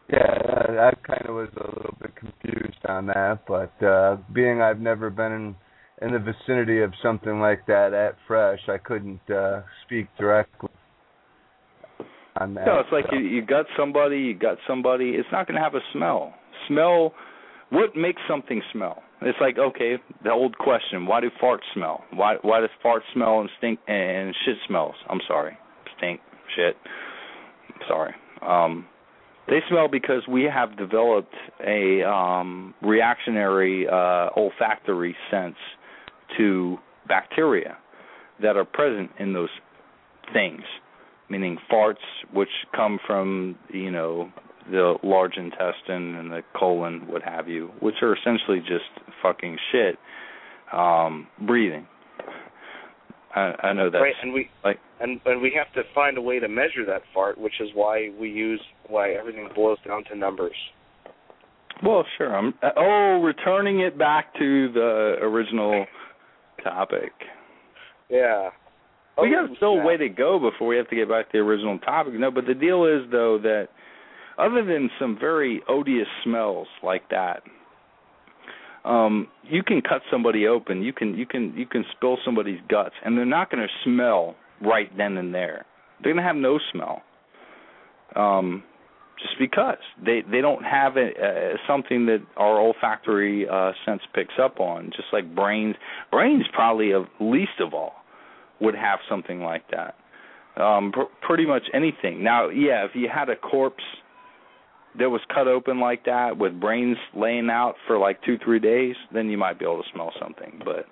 Yeah, I kind of was a little bit confused on that, but uh, being I've never been in, in the vicinity of something like that at Fresh, I couldn't uh, speak directly on that. No, it's like so. you, you got somebody, you got somebody. It's not going to have a smell. Smell, what makes something smell? It's like, okay, the old question, why do farts smell? Why why does fart smell and stink and shit smells? I'm sorry, stink, shit, sorry. Um, they smell because we have developed a um, reactionary uh, olfactory sense to bacteria that are present in those things, meaning farts, which come from, you know, the large intestine and the colon, what have you, which are essentially just fucking shit, um, breathing. I, I know that's right, and we like, and and we have to find a way to measure that fart, which is why we use why everything boils down to numbers. Well, sure. I'm, oh, returning it back to the original topic. Yeah. We Oh, got still a snap. way to go before we have to get back to the original topic. No, but the deal is, though, that other than some very odious smells like that, um, you can cut somebody open. You can you can you can spill somebody's guts, and they're not going to smell right then and there. They're going to have no smell, um, just because they they don't have a, uh, something that our olfactory uh, sense picks up on. Just like brains, brains probably of least of all would have something like that. Um, pr- pretty much anything. Now, yeah, if you had a corpse that was cut open like that with brains laying out for like two, three days, then you might be able to smell something. But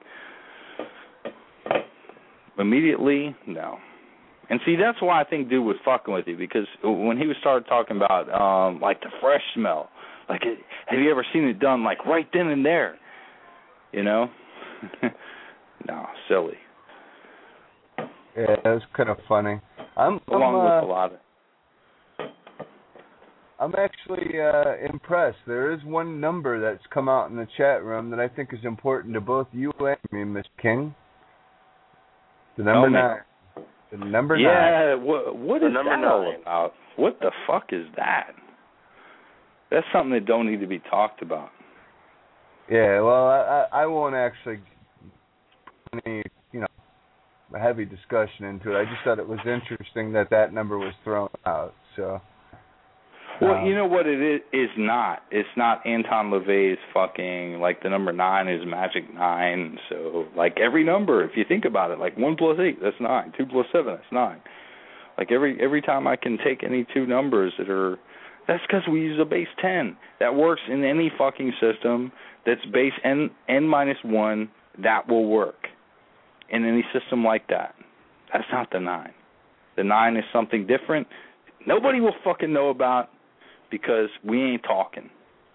immediately, no. And see, that's why I think dude was fucking with you, because when he was started talking about um, like the fresh smell, like, have you ever seen it done like right then and there? You know? No, silly. Yeah, that was kind of funny. I'm, Along I'm, uh, with a lot of... I'm actually uh, impressed. There is one number that's come out in the chat room that I think is important to both you and me, Miss King. The number Oh, nine. The number yeah, nine. Yeah, what, what is number that all nine. about? What the fuck is that? That's something that don't need to be talked about. Yeah, well, I, I won't actually put any, you know, heavy discussion into it. I just thought it was interesting that that number was thrown out. So. Well, um, you know what it is, is not. It's not Anton LaVey's fucking, like, the number nine is magic nine. So, like, every number, if you think about it, like one plus eight, that's nine. two plus seven, that's nine. Like, every every time I can take any two numbers that are, that's because we use a base ten. That works in any fucking system that's base n, n minus one, that will work in any system like that. That's not the nine. The nine is something different. Nobody will fucking know about, because we ain't talking.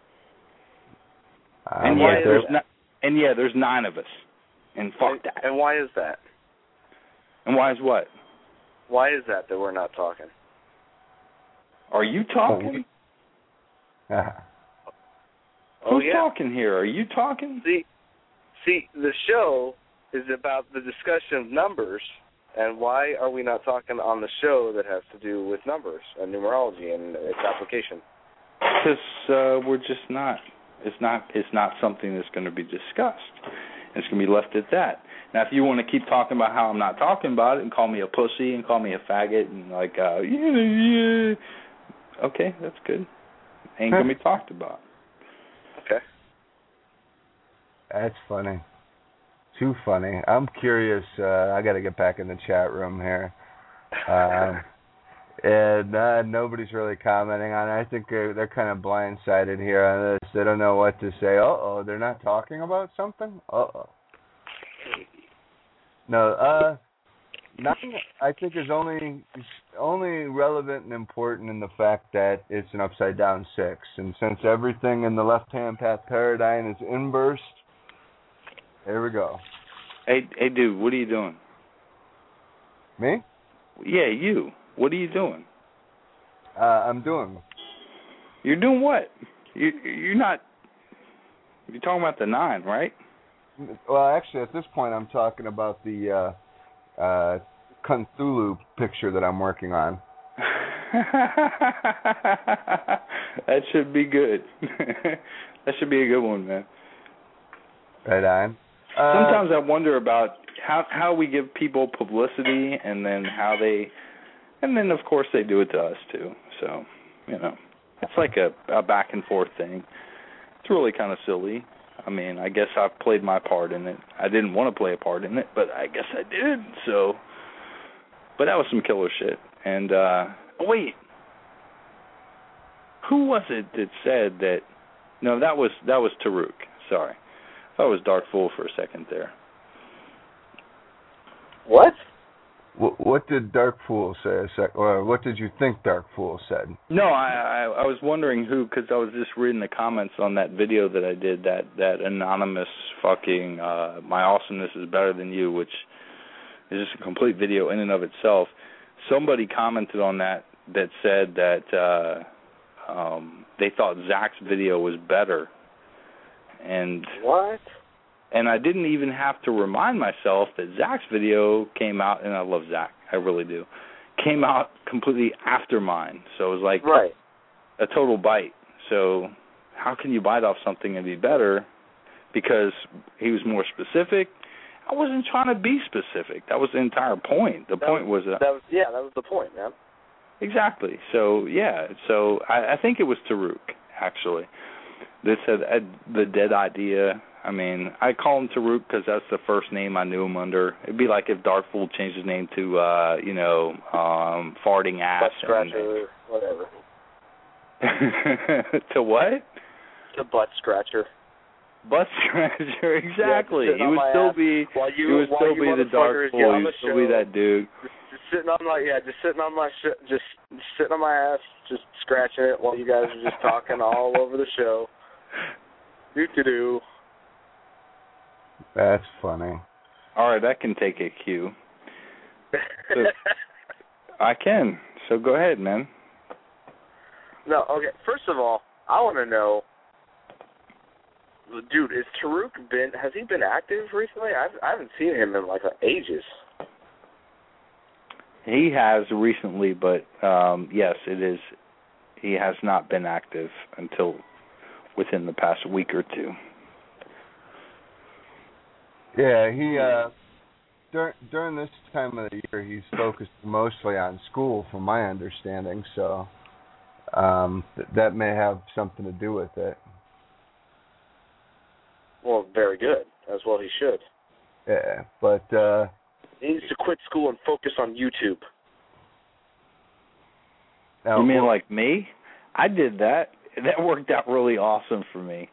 I'm And yeah, right there. there's not, and yeah, there's nine of us. And fuck and, that. And why is that? And why is what? Why is that that we're not talking? Are you talking? Uh, Oh, Who's yeah. talking here? Are you talking? See, see, the show is about the discussion of numbers, and why are we not talking on the show that has to do with numbers and numerology and its application? Because uh, we're just not. It's not. It's not something that's going to be discussed. It's going to be left at that. Now, if you want to keep talking about how I'm not talking about it and call me a pussy and call me a faggot and like, uh, yeah, yeah, okay, that's good. Ain't going to be talked about. Okay. That's funny. Too funny. I'm curious. Uh, I got to get back in the chat room here. Um, and uh, nobody's really commenting on it. I think they're, they're kind of blindsided here on this. They don't know what to say. Uh-oh, they're not talking about something? Uh-oh. No, uh, nine, I think, is only is only relevant and important in the fact that it's an upside-down six. And since everything in the left-hand path paradigm is inversed, there we go. Hey, hey, dude, what are you doing? Me? Yeah, you. What are you doing? Uh, I'm doing. You're doing what? You, you're not. You're talking about the nine, right? Well, actually, at this point, I'm talking about the uh, uh, Cthulhu picture that I'm working on. That should be good. That should be a good one, man. Right on. Uh, Sometimes I wonder about how how we give people publicity, and then how they, and then of course they do it to us too. So, you know, it's like a, a back and forth thing. It's really kind of silly. I mean, I guess I played my part in it. I didn't want to play a part in it, but I guess I did. So, but that was some killer shit. And uh, oh, wait, who was it that said that? No, that was that was Taruk. Sorry, I thought it was Dark Fool for a second there. What? What, what did Dark Fool say a sec? Or what did you think Dark Fool said? No, I, I I was wondering who, because I was just reading the comments on that video that I did, that that anonymous fucking uh, my awesomeness is better than you, which is just a complete video in and of itself. Somebody commented on that that said that uh, um, they thought Zach's video was better, and What? and I didn't even have to remind myself that Zach's video came out, and I love Zach, I really do, came out completely after mine. So it was like Right. a total bite. So how can you bite off something and be better? Because he was more specific. I wasn't trying to be specific. That was the entire point. The That point was, was, uh, that was yeah, that was the point, man. exactly. So yeah. So I, I think it was Taruk actually. They said uh, the dead idea. I mean, I call him Taruk because that's the first name I knew him under. It'd be like if Darkfool changed his name to, uh, you know, um, farting ass. Butt scratcher, whatever. To what? To butt scratcher. Butt scratcher, exactly. Yeah, he would still ass. be. While you, he would while still you be the Darkfool. He on would the still show, be that dude. Just, just sitting on my yeah, just sitting on my sh- just sitting on my ass, just scratching it while you guys are just talking all over the show. Do to do. That's funny. All right, I can take a cue. So, I can. So go ahead, man. No, okay. First of all, I want to know, dude, is Taruk been? Has he been active recently? I've, I haven't seen him in like ages. He has recently, but um, yes, it is. He has not been active until within the past week or two. Yeah, he uh, dur- during this time of the year, he's focused mostly on school, from my understanding. So um, th- that may have something to do with it. Well, very good. As well he should. Yeah, but uh, He needs to quit school and focus on YouTube. now, You mean well, like me? I did that. That worked out really awesome for me.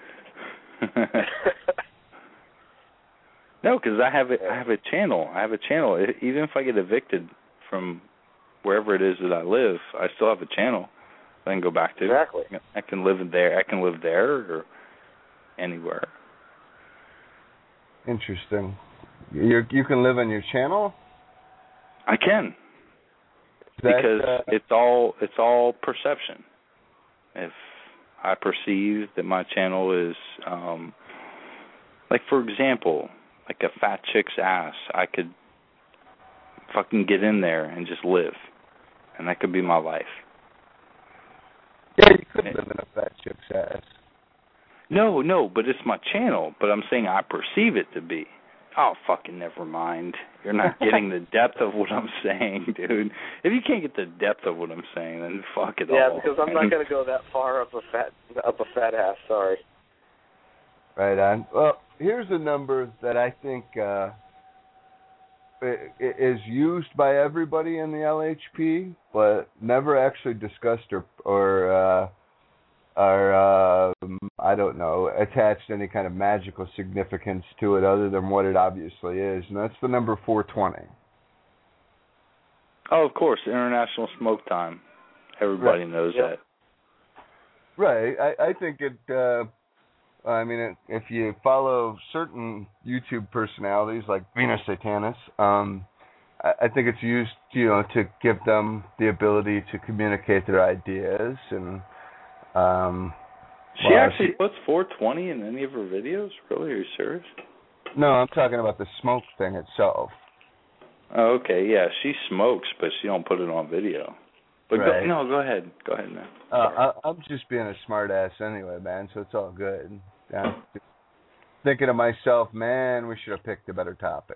No, because I have a, I have a channel. I have a channel. It, even if I get evicted from wherever it is that I live, I still have a channel I can go back to. Exactly. I can live there. I can live there or anywhere. Interesting. You you can live on your channel? I can. That, Because uh, it's all it's all perception. If I perceive that my channel is, um, like for example, like a fat chick's ass, I could fucking get in there and just live, and that could be my life. yeah, you could live in a fat chick's ass. No, no, but it's my channel. But I'm saying I perceive it to be. Oh, fucking never mind. You're not getting the depth of what I'm saying, dude. If you can't get the depth of what I'm saying, then fuck it Yeah, all. because I'm not going to go that far up a fat up a fat ass. Sorry. Right on. Well, here's a number that I think uh, i- i- is used by everybody in the L H P, but never actually discussed or or uh, or uh, I don't know, attached any kind of magical significance to it other than what it obviously is, and that's the number four twenty. Oh, of course, International Smoke Time. Everybody Right. knows Yep. that. Right. I, I think it. Uh, I mean, it, if you follow certain YouTube personalities like Venus Satanis, um, I, I think it's used, you know, to give them the ability to communicate their ideas and. Um, She well, actually she- puts four twenty in any of her videos? Really? Are you serious? No, I'm talking about the smoke thing itself. Oh, okay, yeah, she smokes, but she don't put it on video. But right. go, no, go ahead. Go ahead, man. Uh, I, I'm just being a smart ass anyway, man, so it's all good. Yeah. Just thinking to myself, man, we should have picked a better topic.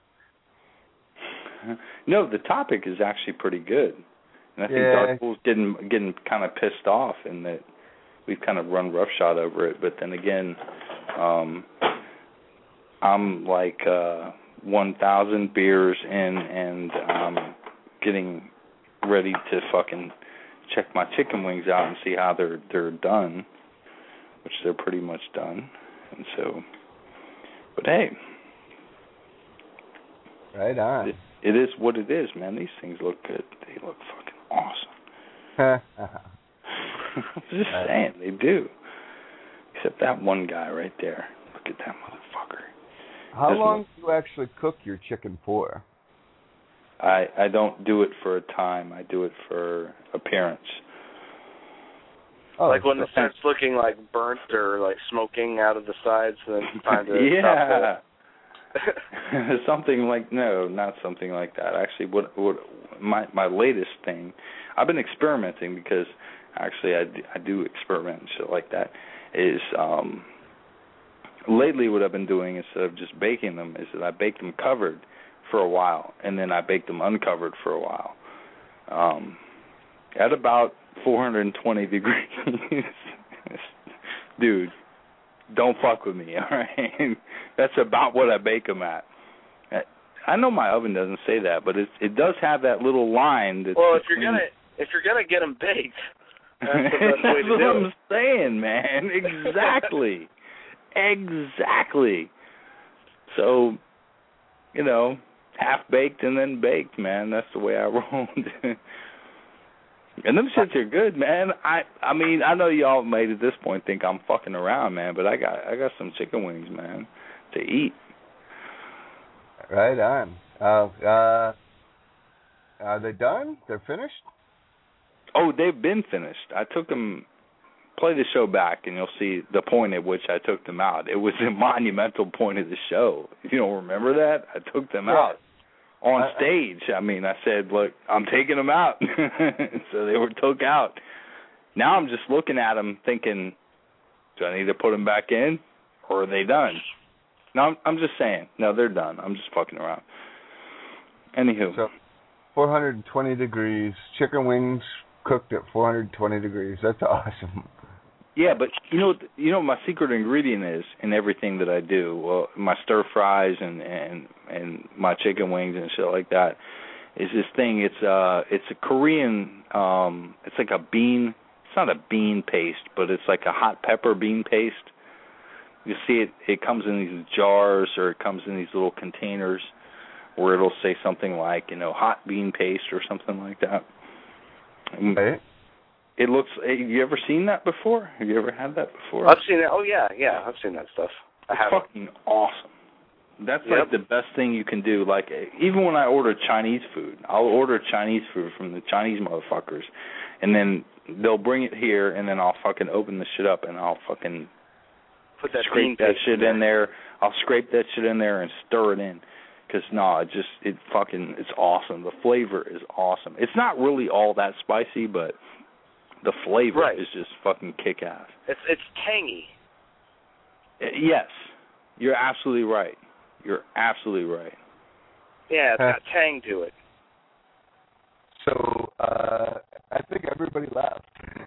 No, the topic is actually pretty good. And I think yeah. Darkpool's getting getting kind of pissed off in that we've kind of run roughshod over it. But then again, um, I'm like uh, one thousand beers in and um, getting ready to fucking check my chicken wings out and see how they're they're done, which they're pretty much done. And so, but hey. Right on. It, it is what it is, man. These things look good. They look fucking awesome. I'm just right. saying, they do. Except that one guy right there. Look at that motherfucker. How There's long no, do you actually cook your chicken for? I, I don't do it for a time. I do it for appearance. Oh, like when it starts looking like burnt or like smoking out of the sides, then it's time to yeah. stop something like no, not something like that. Actually, what what my my latest thing, I've been experimenting because actually I do, I do experiment and shit like that. Is um, lately what I've been doing instead of just baking them is that I bake them covered for a while and then I bake them uncovered for a while. Um, at about four hundred twenty degrees, dude. Don't fuck with me, all right? That's about what I bake them at. I know my oven doesn't say that, but it it does have that little line. That's well, if between... you're gonna if you're gonna get them baked, that's the best way to what do I'm it. saying, man. Exactly, exactly. So, you know, half baked and then baked, man. That's the way I roll. And them shits are good, man. I I mean, I know y'all made at this point think I'm fucking around, man, but I got I got some chicken wings, man, to eat. Right on. Uh, uh, are they done? They're finished? Oh, they've been finished. I took them, play the show back, and you'll see the point at which I took them out. It was a monumental point of the show. You don't remember that? I took them yeah. out. On I, stage, I mean, I said, look, I'm taking them out. So they were took out. Now I'm just looking at them thinking, do I need to put them back in or are they done? No, I'm, I'm just saying. No, they're done. I'm just fucking around. Anywho. So four hundred twenty degrees, chicken wings cooked at four hundred twenty degrees. That's awesome. Yeah, but you know, you know, what my secret ingredient is in everything that I do. Well, my stir fries and and and my chicken wings and shit like that is this thing. It's uh, it's a Korean. Um, it's like a bean. It's not a bean paste, but it's like a hot pepper bean paste. You see it. It comes in these jars or it comes in these little containers where it'll say something like, you know, hot bean paste or something like that. Right. It looks. Have you ever seen that before? Have you ever had that before? I've seen it. Oh yeah, yeah, I've seen that stuff. I it's have. Fucking awesome. That's yep. like the best thing you can do. Like even when I order Chinese food, I'll order Chinese food from the Chinese motherfuckers, and then they'll bring it here, and then I'll fucking open the shit up, and I'll fucking put that scrape that shit in there. I'll scrape that shit in there and stir it in. Because, no, it just, it fucking, it's awesome. The flavor is awesome. It's not really all that spicy, but the flavor right. is just fucking kick-ass. It's it's tangy. Yes. You're absolutely right. You're absolutely right. Yeah, it's got tang to it. So, uh, I think everybody left.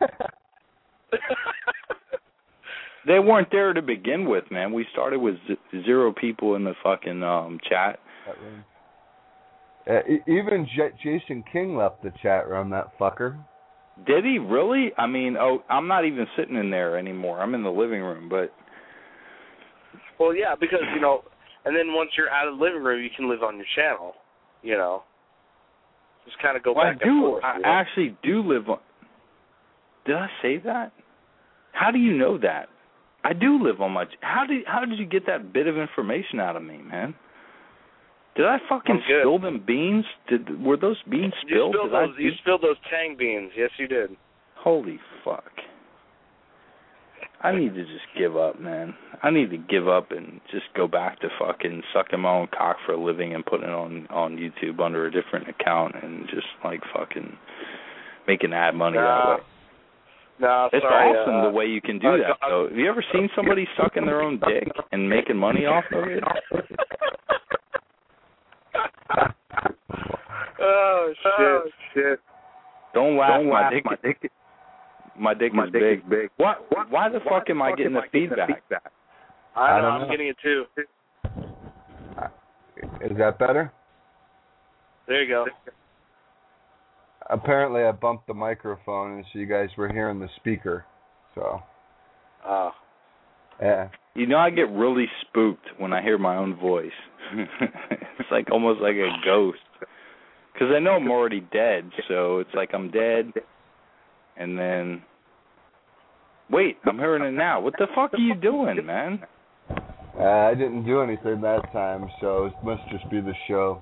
They weren't there to begin with, man. We started with z- zero people in the fucking um, chat. Uh, even J- Jason King left the chat room, that fucker. Did he really? I mean, oh, I'm not even sitting in there anymore. I'm in the living room, but... Well, yeah, because, you know, and then once you're out of the living room, you can live on your channel, you know. Just kind of go well, back I do, and forth. I you know? actually do live on... Did I say that? How do you know that? I do live on my... How did how did you get that bit of information out of me, man? Did I fucking spill them beans? Did Were those beans spilled? You spilled, those, you spilled those tang beans. Yes, you did. Holy fuck. I need to just give up, man. I need to give up and just go back to fucking sucking my own cock for a living and putting it on, on YouTube under a different account and just, like, fucking making ad money no. that way. No, it's sorry, awesome uh, the way you can do uh, that, uh, though. Have you ever seen somebody sucking their own dick and making money off of it? Oh, shit, oh, shit. Don't laugh, Don't my laugh, dick. my dick. My dick my is dick big. Is big. What? Why, why the why fuck am I getting the feedback? feedback? I, I know, don't I'm know. getting it too. Is that better? There you go. Apparently, I bumped the microphone, and so you guys were hearing the speaker. So. Oh. Yeah. You know, I get really spooked when I hear my own voice. It's like almost like a ghost. Because I know I'm already dead, so it's like I'm dead, and then... Wait, I'm hearing it now. What the fuck are you doing, man? Uh, I didn't do anything that time, so it must just be the show.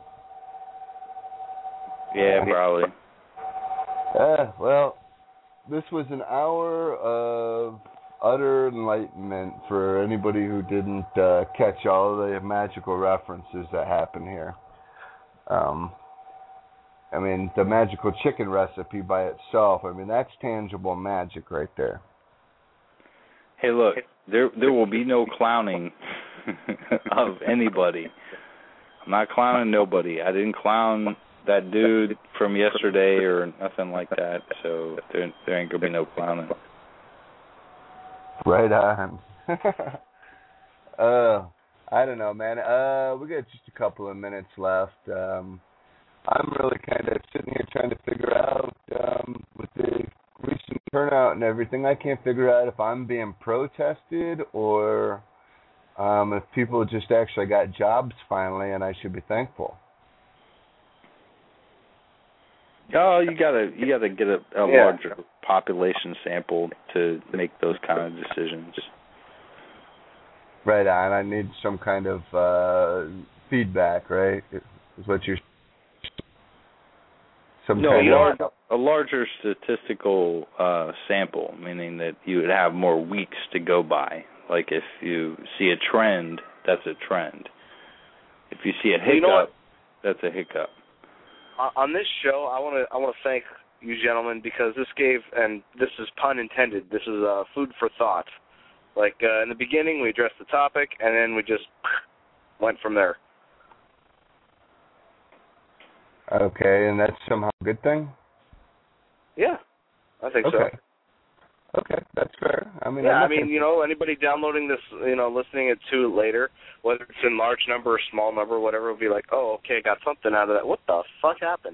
Yeah, probably. Uh, well, this was an hour of utter enlightenment for anybody who didn't uh, catch all the magical references that happen here. Um, I mean, the magical chicken recipe by itself, I mean, that's tangible magic right there. Hey, look, there there will be no clowning of anybody. I'm not clowning nobody. I didn't clown that dude from yesterday or nothing like that, so there, there ain't going to be no clowning. Right on. uh, I don't know, man. Uh, we got just a couple of minutes left. Um, I'm really kind of sitting here trying to figure out, um, with the recent turnout and everything, I can't figure out if I'm being protested or um, if people just actually got jobs finally, and I should be thankful. Oh, you gotta you gotta get a, a yeah. larger population sample to make those kind of decisions. Right on. I need some kind of uh, feedback, right? Is what you're. Some no, kind a, of, large, a larger statistical uh, sample, meaning that you would have more weeks to go by. Like if you see a trend, that's a trend. If you see a hiccup, you know that's a hiccup. On this show, I want to I want to thank you gentlemen because this gave, and this is pun intended, this is uh, food for thought. Like uh, in the beginning, we addressed the topic, and then we just went from there. Okay, and that's somehow a good thing? Yeah, I think okay. so. Okay, that's fair. I mean, yeah, I'm I mean, you know, anybody downloading this, you know, listening it to it later, whether it's in large number or small number, whatever, will be like, oh, okay, got something out of that. What the fuck happened?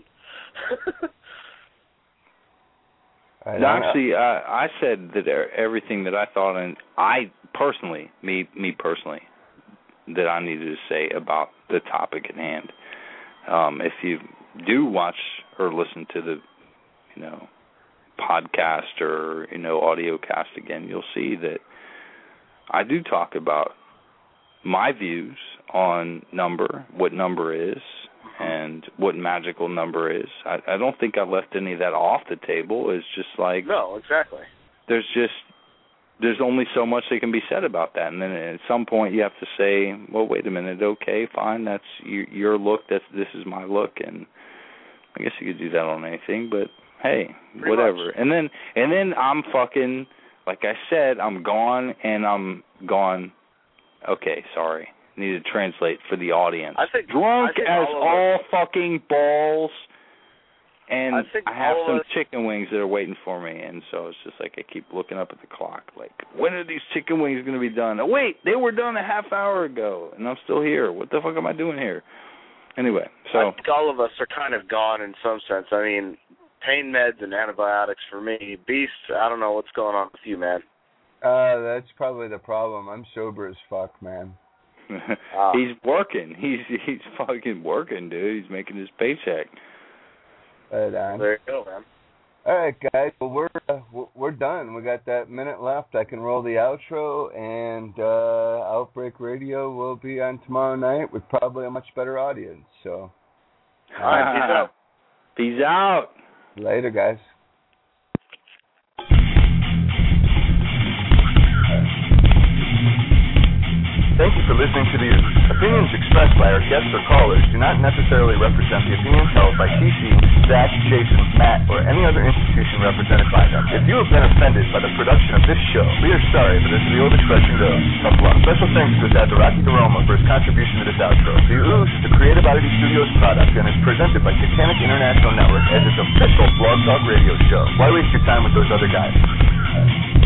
I no, actually, uh, I said that everything that I thought, and I personally, me, me personally, that I needed to say about the topic at hand. Um, if you do watch or listen to the, you know, podcast or, you know, audio cast again, you'll see that I do talk about my views on number, what number is, and what magical number is. I, I don't think I left any of that off the table. It's just like... No, exactly. There's just... There's only so much that can be said about that. And then at some point you have to say, well, wait a minute, okay, fine, that's your, your look, that's this is my look, and I guess you could do that on anything, but hey, Pretty whatever. much. And then and then I'm fucking, like I said, I'm gone, and I'm gone, okay, sorry, need to translate for the audience. I think, Drunk I think as all, all us, fucking balls, and I, think I have all some us, chicken wings that are waiting for me, and so it's just like I keep looking up at the clock, like, when are these chicken wings going to be done? Oh, wait, they were done a half hour ago, and I'm still here. What the fuck am I doing here? Anyway, so... I think all of us are kind of gone in some sense. I mean, pain meds and antibiotics for me. Beast, I don't know what's going on with you, man. Uh, that's probably the problem. I'm sober as fuck, man. uh, he's working. He's he's fucking working, dude. He's making his paycheck. Right on. There you go, man. All right, guys. Well, we're uh, we're done. We got that minute left. I can roll the outro, and uh, Outbreak Radio will be on tomorrow night with probably a much better audience. So, all right, peace out. Peace out. Later, guys. Thank you for listening to The Ooze. Opinions expressed by our guests or callers do not necessarily represent the opinions held by T C, Zach, Jason, Matt, or any other institution represented by them. If you have been offended by the production of this show, we are sorry, but as the old expression goes, tough luck. Special thanks to Zachary Aroma for his contribution to this outro. The Ooze is a Creative Oddity Studios product and is presented by Titanic International Network as its official Blog Talk radio show. Why waste your time with those other guys?